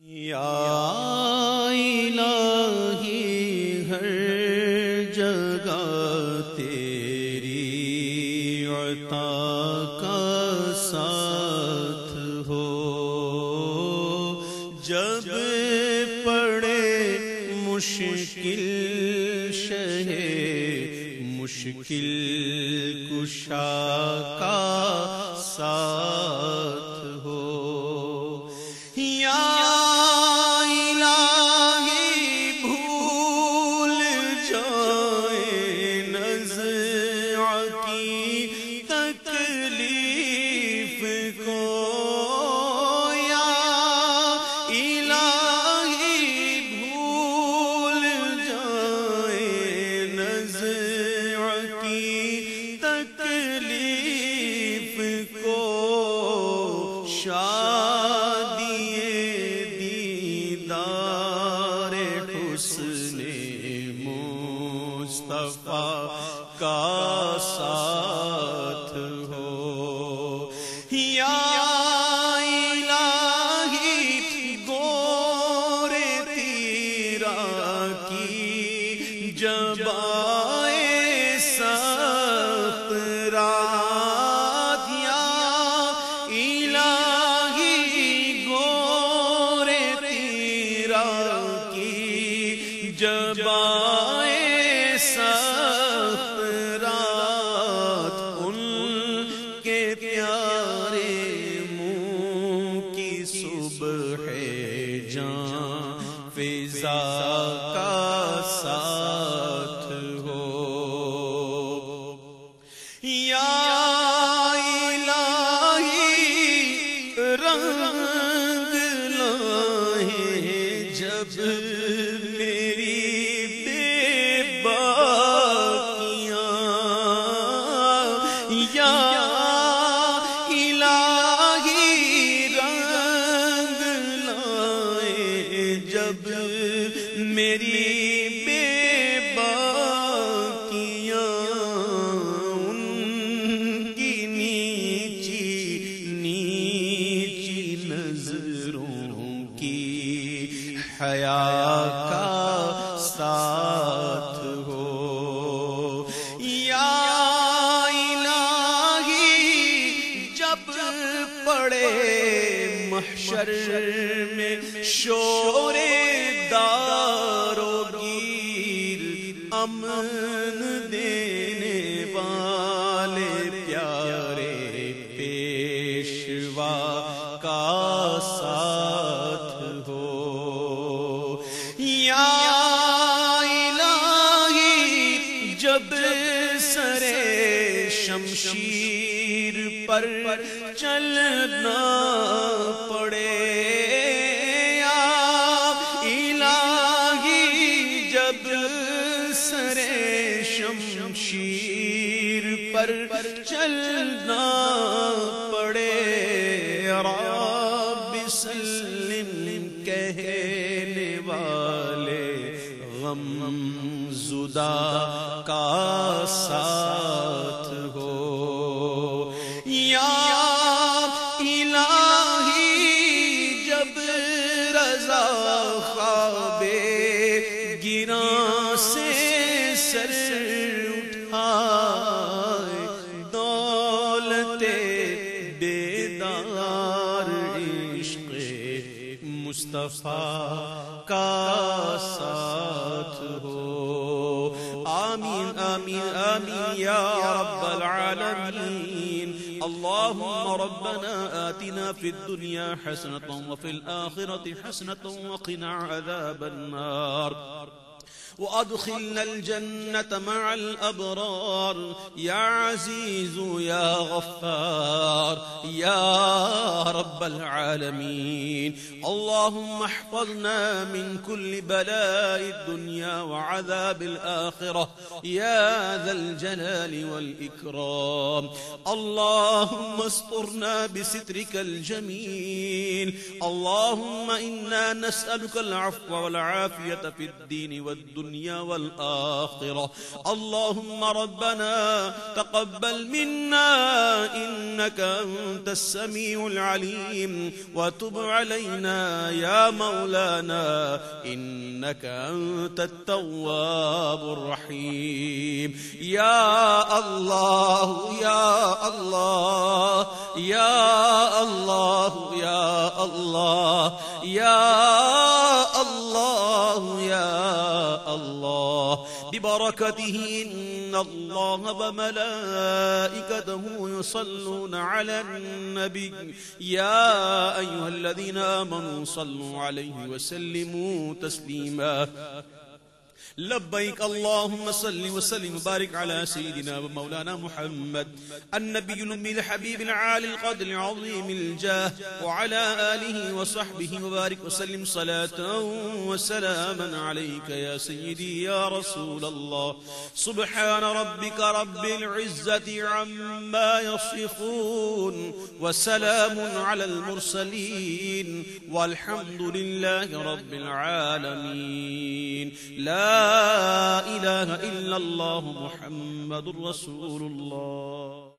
یا الہی ہر جگہ تیری عطا کا ساتھ ہو، جب پڑے مشکل شہ مشکل کشا کا ساتھ ہو، یا مصطفیٰ کا ساتھ ہو، یا الہی گور تیرا کی جب آئے سخت رات، یا الہی گور تیرا کی جب آئے سخت رات، ان کے پیارے منہ کی صبح جان فضا کا ساتھ ہو، یا الہی رنگ لائے جب جب میری بے باکیاں ان کی نیچی نیچی نظروں کی حیا کا ساتھ ہو، یا الہی جب پڑے محشر میں شور دار و گیر، امن دینے والے پیارے پیشوا کا ساتھ ہو، یا الہی جب سرے شمشیر پر چلنا پڑے، شمشیر پر چلنا پڑے، رب سلم کہنے والے غم زدہ کا ساتھ ہو، یا الہی جب رضا خواب گراں سے سر دولت بیدار عشق مصطفیٰ کا ساتھ ہو، آمین آمین آمین یا رب العالمین، اللهم ربنا آتنا في الدنيا حسنة وفي الآخرة حسنة وقنا عذاب النار، وأدخلنا الجنة مع الأبرار، يا عزيز يا غفار يا رب العالمين، اللهم احفظنا من كل بلاء الدنيا وعذاب الآخرة يا ذا الجلال والإكرام، اللهم استرنا بسترك الجميل، اللهم إنا نسألك العفو والعافية في الدين والدنيا الدنيا والآخرة. اللهم ربنا تقبل منا إنك أنت السميع العليم، وتب علينا يا مولانا إنك أنت التواب الرحيم. يا الله يا الله يا الله يا الله يا الله يا الله، ببركته إن الله وملائكته يصلون على النبي يا أيها الذين آمنوا صلوا عليه وسلموا تسليما. لبيك اللهم صل وسلم وبارك على سيدنا ومولانا محمد النبي الأمي الحبيب العالي القدر العظيم الجاه، وعلى آله وصحبه وبارك وسلم صلاة وسلاما عليك يا سيدي يا رسول الله. سبحان ربك رب العزة عما يصفون، وسلام على المرسلين، والحمد لله رب العالمين. لا إله إلا الله محمد رسول الله.